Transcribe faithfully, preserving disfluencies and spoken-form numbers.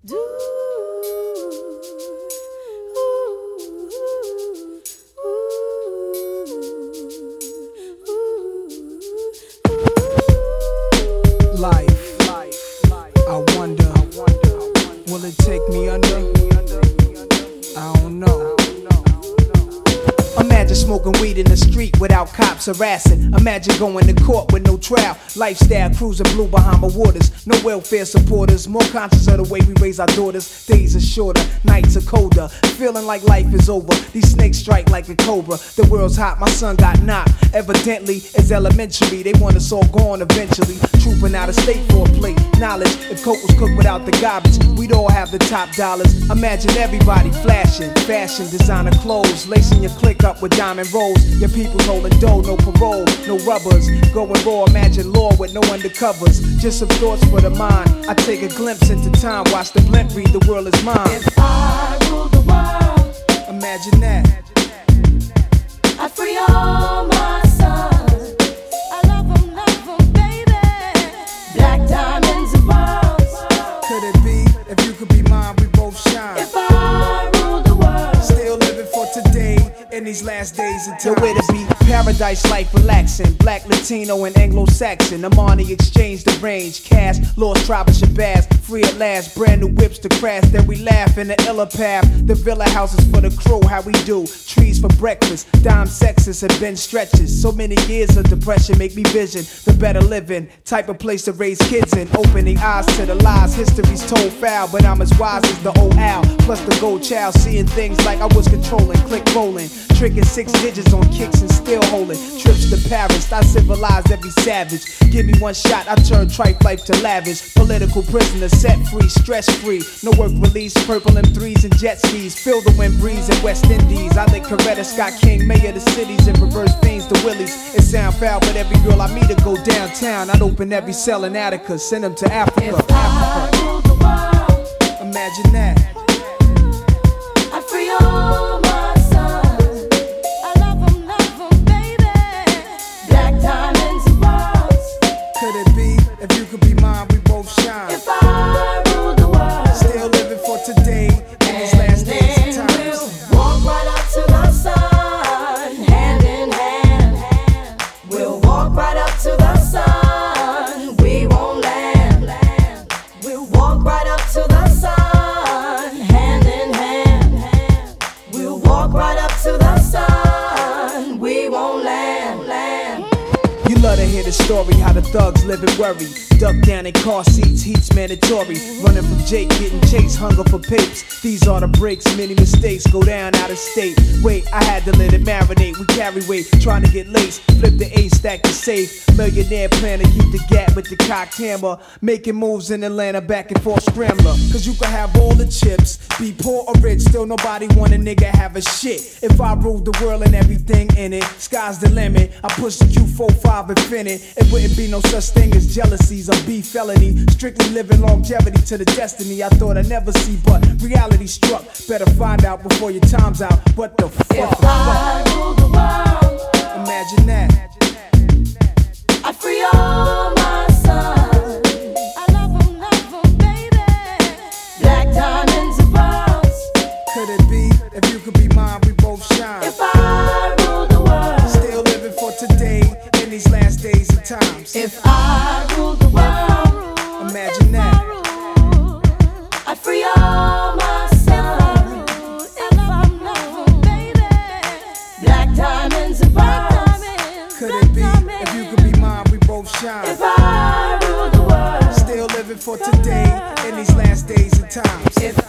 Do, ooh, ooh, ooh. Life, I wonder, will it take me under? I don't know. Imagine smoking weed in the street without cops harassing. Imagine going to court with no trial. Lifestyle cruising blue Bahama waters. No welfare supporters. More conscious of the way we raise our daughters. Days are shorter, nights are colder. Feeling like life is over. These snakes strike like a cobra. The world's hot, my son got knocked. Evidently, it's elementary. They want us all gone eventually. Trooping out of state for a plate. Knowledge, if coke was cooked without the garbage, we'd all have the top dollars. Imagine everybody flashing. Fashion, designer clothes. Lacing your click up with diamond rolls. Your people's holding dough, no parole, no rubbers. Going raw, imagine law with no undercovers. Just some thoughts for the mind. I take a glimpse into time, watch the blimp read, the world is mine. If I ruled the world, imagine that. I'd free all my sons. I love them, love them, baby. Black diamonds and pearls. Could it be, if you could be mine, we both shine. If I ruled the world, still living for today, in these last days of time. Yo, it'll be paradise life relaxing. Black, Latino, and Anglo-Saxon. Amani exchange the range. Cash, lost tribe of Shabazz. Free at last, brand new whips to crash. Then we laugh in the illa path. The villa houses for the crew, how we do. Trees for breakfast. Dime sexes have been stretches. So many years of depression make me vision the better living. Type of place to raise kids in. Opening eyes to the lies. History's told foul, but I'm as wise as the old owl. Plus the gold child, seeing things like I was controlling. Click rolling. Tricking six digits on kicks and still holding. Trips to Paris, I civilized every savage. Give me one shot, I turn tripe life to lavish. Political prisoner, set free, stress free. No work release, purple M threes and jet skis. Feel the wind breeze in West Indies. I think Coretta Scott King, mayor of the cities, and reverse fiends to Willies. It sound foul, but every girl I meet to go downtown. I'd open every cell in Attica, send them to Africa. If I ruled the world, imagine that. I'd free all my sons. I love them, love them, baby. Black diamonds and pearls. Could it be, if you could be mine, we both shine. If I ruled the world, still living for today, in these last days of times. we'll walk right up to the sun, hand in hand. We'll walk right up to the sun, we won't land. We'll walk right up to the sun, hand in hand. We'll walk right up to the sun, we won't land. land. You love to hear the story, how the thugs live and worry. Duck down in car seats, heat's mandatory. Running from Jake, getting chased, hunger for papes. These are the breaks, many mistakes go down out of state. Wait, I had to let it marinate. We carry weight, trying to get laced. Flip the A, stack the safe. Millionaire plan to keep the gap with the cocked hammer. Making moves in Atlanta, back and forth scrambler. Cause you can have all the chips, be poor or rich, still nobody want a nigga have a shit. If I ruled the world and everything in it, sky's the limit. I push the Q forty-five infinite. It wouldn't be no such thing as jealousies or beef felony. Strictly living longevity to the destiny I thought I'd never see, but reality struck. Better find out before your time's out. What the fuck? If I ruled the world, imagine that. I'd free all my sons. I love them, love them, baby. Black diamonds and pearls. Could it be, if you could be mine, we both shine. If I ruled the world, still living for today, in these last days of times. if I ruled the world, imagine that. I'd free all my sons. I love them, love them, baby. Black diamonds and pearls. Could it be, if you could be mine, we both shine. If I ruled the world, Still living for today, in these last days of times. if